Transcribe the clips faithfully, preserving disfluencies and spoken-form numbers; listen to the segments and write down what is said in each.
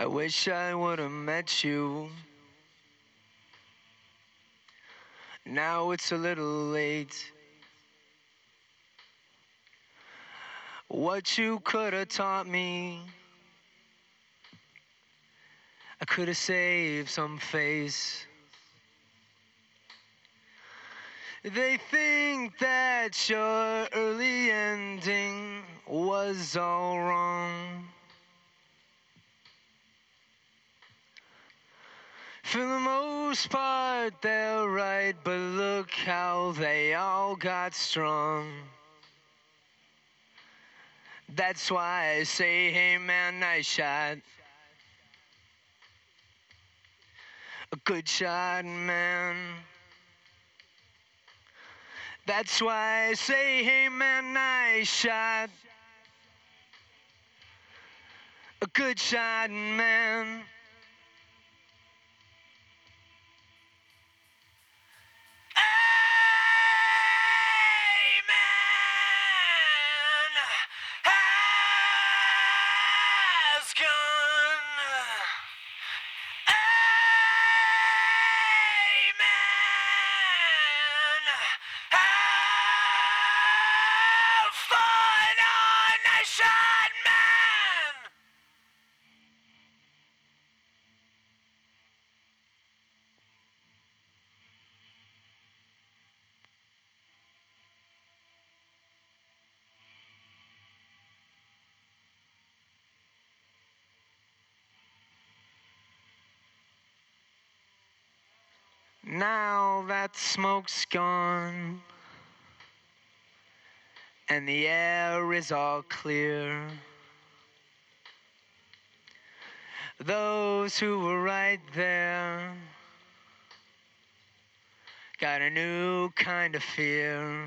I wish I would have met you. Now it's a little late. What you could have taught me, I could have saved some face. They think that your early ending was all wrong. For the most part, they're right, but look how they all got strong. That's why I say, hey man, nice shot. A good shot, man. That's why I say, hey man, nice shot. A good shot, man. Now that smoke's gone and the air is all clear, those who were right there got a new kind of fear.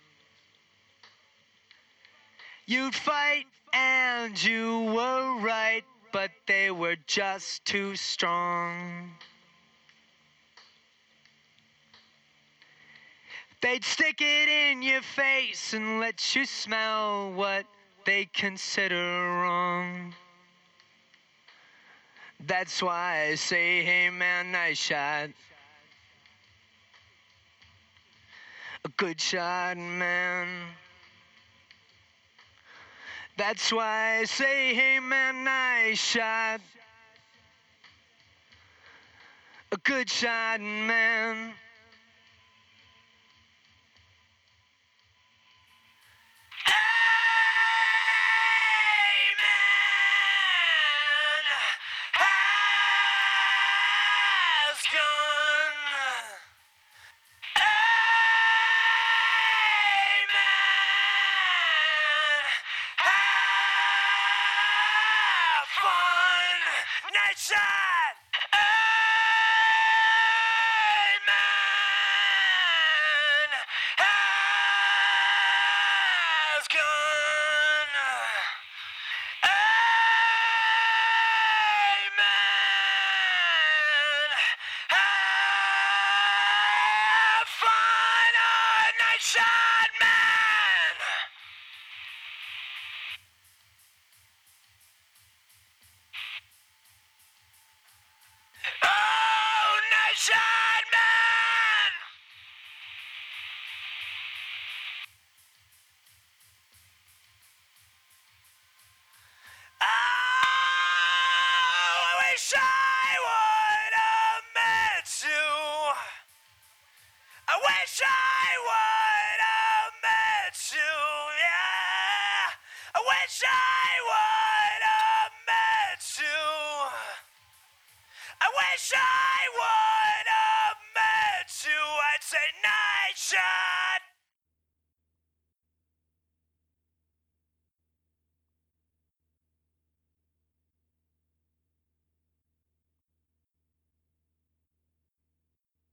You'd fight and you were right, but they were just too strong. They'd stick it in your face and let you smell what they consider wrong. That's why I say, hey man, nice shot. A good shot, man. That's why I say, hey man, nice shot. A good shot, man. Wish I would have met you. I'd say night shot.